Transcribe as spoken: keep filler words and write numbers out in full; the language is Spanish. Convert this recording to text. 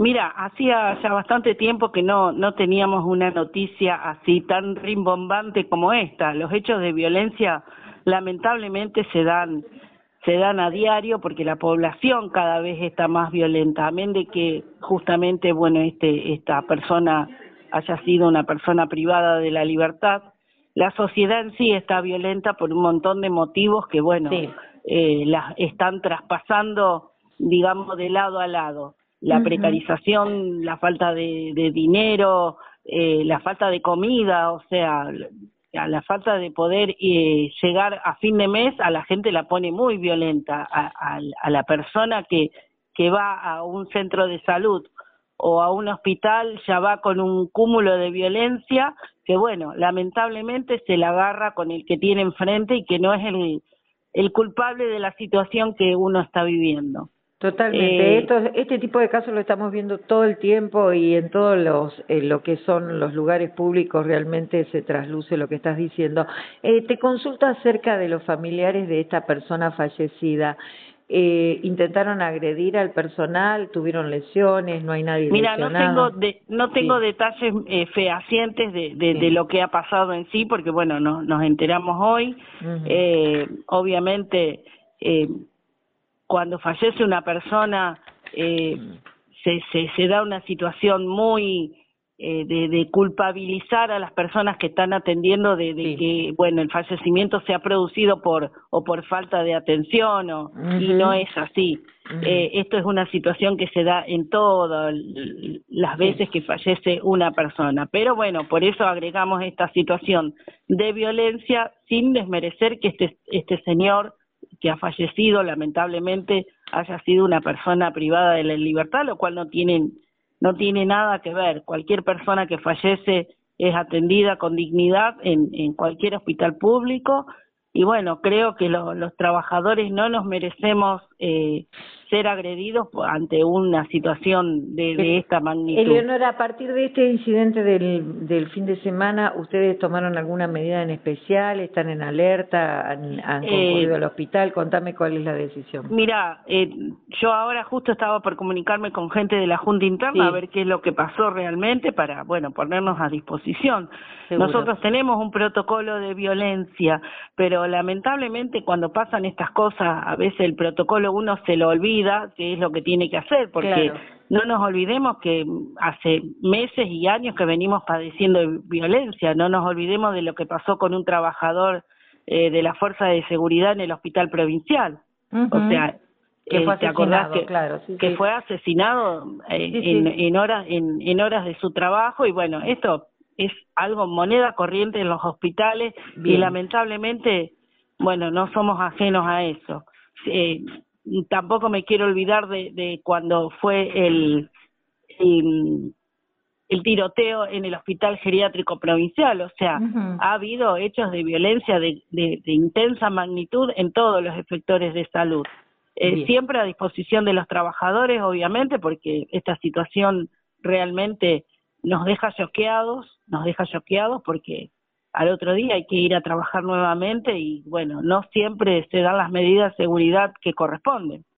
Mira, hacía ya bastante tiempo que no, no teníamos una noticia así tan rimbombante como esta. Los hechos de violencia lamentablemente se dan, se dan a diario porque la población cada vez está más violenta, amén de que justamente, bueno, este, esta persona haya sido una persona privada de la libertad. La sociedad en sí está violenta por un montón de motivos que, bueno, Sí. eh, las están traspasando, digamos, de lado a lado. La Ujú. precarización, la falta de, de dinero, eh, la falta de comida, o sea, la, la falta de poder eh, llegar a fin de mes, a la gente la pone muy violenta, a, a, a la persona que, que va a un centro de salud o a un hospital ya va con un cúmulo de violencia que, bueno, lamentablemente se la agarra con el que tiene enfrente y que no es el, el culpable de la situación que uno está viviendo. Totalmente. Eh, Esto, este tipo de casos lo estamos viendo todo el tiempo y en todos los eh, lo que son los lugares públicos realmente se trasluce lo que estás diciendo. Eh, te consulto acerca de los familiares de esta persona fallecida. Eh, ¿Intentaron agredir al personal? ¿Tuvieron lesiones? ¿No hay nadie Mira, no tengo lesionado? de, no tengo Sí, detalles eh, fehacientes de, de, de sí. lo que ha pasado en sí, porque bueno, no, nos enteramos hoy. Ujú. Eh, obviamente, eh, cuando fallece una persona, eh, se, se, se da una situación muy eh, de, de culpabilizar a las personas que están atendiendo de, de Sí. que, bueno, el fallecimiento se ha producido por o por falta de atención, o, y no Ujú. es así. Ujú. Eh, esto es una situación que se da en todas las Sí. veces que fallece una persona. Pero bueno, por eso agregamos esta situación de violencia sin desmerecer que este, este señor que ha fallecido lamentablemente haya sido una persona privada de la libertad, lo cual no tiene, no tiene nada que ver. Cualquier persona que fallece es atendida con dignidad en, en cualquier hospital público y bueno, creo que lo, los trabajadores no nos merecemos eh, ser agredidos ante una situación de, de Eh, esta magnitud. Eleonora, a partir de este incidente del, del fin de semana, ¿ustedes tomaron alguna medida en especial? ¿Están en alerta? ¿Han, han concurrido Eh, al hospital? Contame cuál es la decisión. Mira, eh, yo ahora justo estaba por comunicarme con gente de la Junta Interna a Sí, ver qué es lo que pasó realmente para, bueno, ponernos a disposición. seguro. Nosotros tenemos un protocolo de violencia, pero lamentablemente cuando pasan estas cosas, a veces el protocolo uno se lo olvida, que es lo que tiene que hacer, porque Claro. no nos olvidemos que hace meses y años que venimos padeciendo violencia, no nos olvidemos de lo que pasó con un trabajador eh, de la Fuerza de Seguridad en el Hospital Provincial. O Ujú. sea, Que fue eh, ¿te acordás asesinado, que claro, sí, que sí. fue asesinado eh, Sí, en, sí. en horas en, en horas de su trabajo? Y bueno, esto es algo moneda corriente en los hospitales y Bien. lamentablemente, bueno, no somos ajenos a eso. Eh, tampoco me quiero olvidar de, de cuando fue el, el el tiroteo en el Hospital Geriátrico Provincial, o sea, Ujú. ha habido hechos de violencia de, de, de intensa magnitud en todos los efectores de salud. Eh, Bien. siempre a disposición de los trabajadores, obviamente, porque esta situación realmente nos deja choqueados, nos deja choqueados porque al otro día hay que ir a trabajar nuevamente y bueno, no siempre se dan las medidas de seguridad que corresponden.